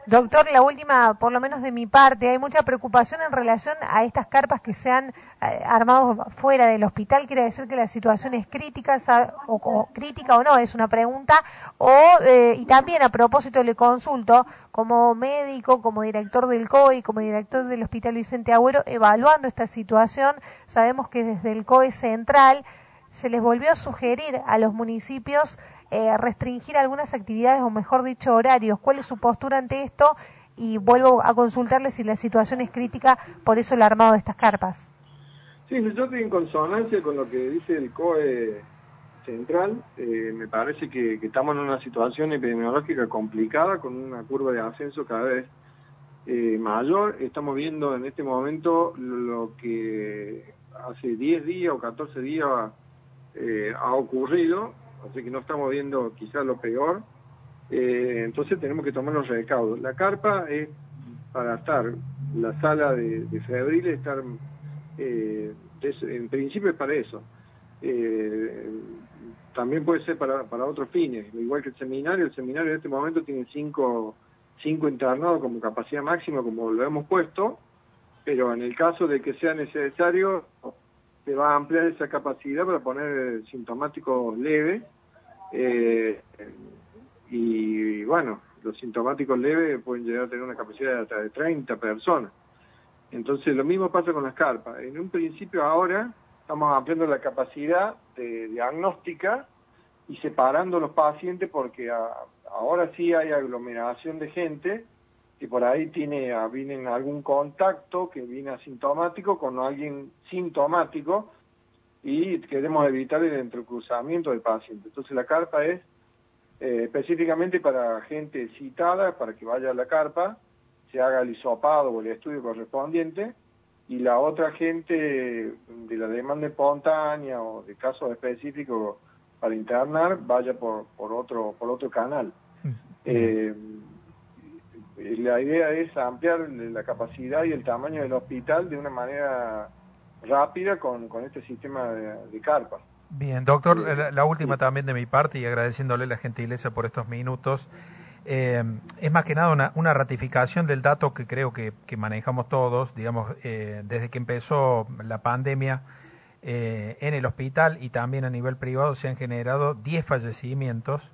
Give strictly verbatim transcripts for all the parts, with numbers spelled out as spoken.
Doctor, la última, por lo menos de mi parte, hay mucha preocupación en relación a estas carpas que se han eh, armado fuera del hospital. Quiere decir que la situación es crítica, o, o crítica o no, es una pregunta. O eh, y también a propósito le consulto, como médico, como director del C O E, como director del Hospital Vicente Agüero, evaluando esta situación, sabemos que desde el C O E central se les volvió a sugerir a los municipios eh, restringir algunas actividades, o mejor dicho, horarios. ¿Cuál es su postura ante esto? Y vuelvo a consultarle si la situación es crítica, por eso el armado de estas carpas. Sí, yo estoy en consonancia con lo que dice el C O E central. Eh, me parece que, que estamos en una situación epidemiológica complicada, con una curva de ascenso cada vez eh, mayor. Estamos viendo en este momento lo que hace diez días o catorce días eh, ha ocurrido, así que no estamos viendo quizás lo peor. Eh, entonces tenemos que tomar los recaudos. La carpa es para estar, la sala de, de febril, estar, eh, es, en principio es para eso. Eh, también puede ser para, para otros fines, igual que el seminario. El seminario en este momento tiene cinco, cinco internados como capacidad máxima, como lo hemos puesto, pero en el caso de que sea necesario, se va a ampliar esa capacidad para poner sintomáticos leves. Eh, y bueno, los sintomáticos leves pueden llegar a tener una capacidad de hasta de treinta personas. Entonces lo mismo pasa con las carpas. En un principio ahora estamos ampliando la capacidad de diagnóstica y separando los pacientes, porque a, ahora sí hay aglomeración de gente que por ahí tiene, viene en algún contacto, que viene asintomático con alguien sintomático, y queremos evitar el entrecruzamiento del paciente. Entonces la carpa es eh, específicamente para gente citada, para que vaya a la carpa, se haga el hisopado o el estudio correspondiente, y la otra gente de la demanda espontánea o de casos específicos para internar vaya por, por otro por otro canal. Eh, la idea es ampliar la capacidad y el tamaño del hospital de una manera rápida con, con este sistema de, de carpas. Bien, doctor, Eh, la, la última sí. también de mi parte, y agradeciéndole la gentileza por estos minutos. Eh, es más que nada una, una ratificación del dato que creo que, que manejamos todos, digamos, eh, desde que empezó la pandemia eh, en el hospital y también a nivel privado se han generado diez fallecimientos,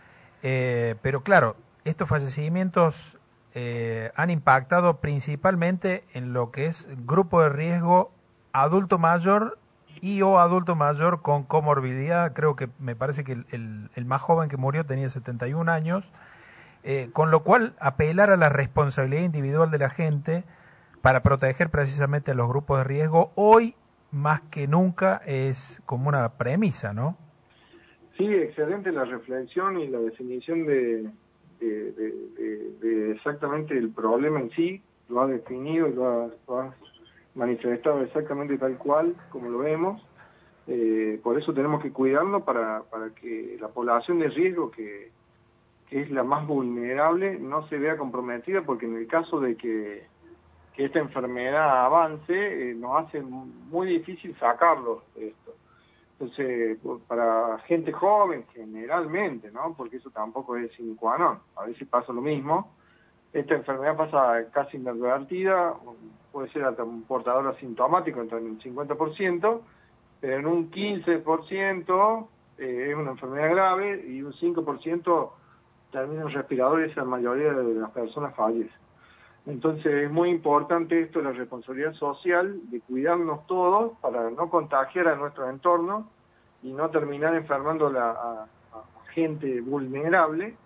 eh, pero claro, estos fallecimientos eh, han impactado principalmente en lo que es grupo de riesgo adulto mayor y o adulto mayor con comorbilidad. Creo que me parece que el, el, el más joven que murió tenía setenta y un años. Eh, con lo cual, apelar a la responsabilidad individual de la gente para proteger precisamente a los grupos de riesgo, hoy más que nunca es como una premisa, ¿no? Sí, excelente la reflexión y la definición de, de, de, de, de exactamente el problema en sí. Lo ha definido, lo ha, lo ha manifestado exactamente tal cual como lo vemos. Eh, por eso tenemos que cuidarlo para, para que la población de riesgo, que que es la más vulnerable, no se vea comprometida, porque en el caso de que, que esta enfermedad avance, eh, nos hace muy difícil sacarlo de esto. Entonces, para gente joven, generalmente, ¿no? Porque eso tampoco es sine qua non, a veces pasa lo mismo, esta enfermedad pasa casi inadvertida, puede ser hasta un portador asintomático entre el cincuenta por ciento, pero en un quince por ciento eh, es una enfermedad grave, y un cinco por ciento términos respiradores, la mayoría de las personas fallecen. Entonces es muy importante esto, la responsabilidad social de cuidarnos todos para no contagiar a nuestro entorno y no terminar enfermando la, a, a gente vulnerable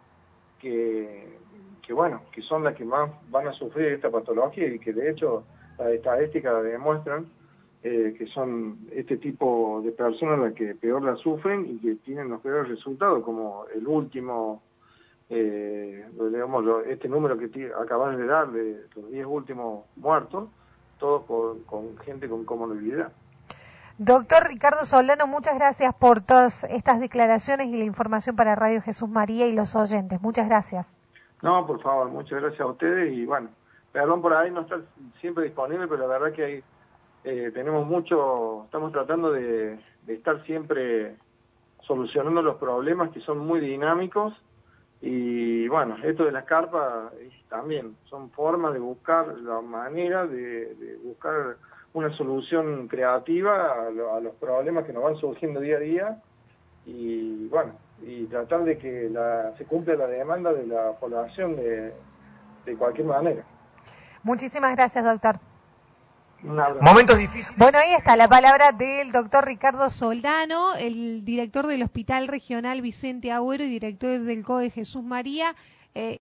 que, que bueno, que son las que más van a sufrir esta patología, y que de hecho las estadísticas demuestran eh, que son este tipo de personas las que peor la sufren y que tienen los peores resultados, como el último Eh, digamos, este número que acaban de dar de los diez últimos muertos, todos por, con gente con comorbilidad. Doctor Ricardo Soldano, muchas gracias por todas estas declaraciones y la información para Radio Jesús María y los oyentes. Muchas gracias. No, por favor, muchas gracias a ustedes, y bueno, perdón por ahí no estar siempre disponible, pero la verdad que hay, eh, tenemos mucho, estamos tratando de, de estar siempre solucionando los problemas que son muy dinámicos. Y bueno, esto de las carpas es, también son formas de buscar la manera de, de buscar una solución creativa a, lo, a los problemas que nos van surgiendo día a día y bueno, y tratar de que la, se cumpla la demanda de la población de, de cualquier manera. Muchísimas gracias, doctor. Momentos difíciles. Bueno, ahí está la palabra del doctor Ricardo Soldano, el director del Hospital Regional Vicente Agüero y director del C O E Jesús María. Eh,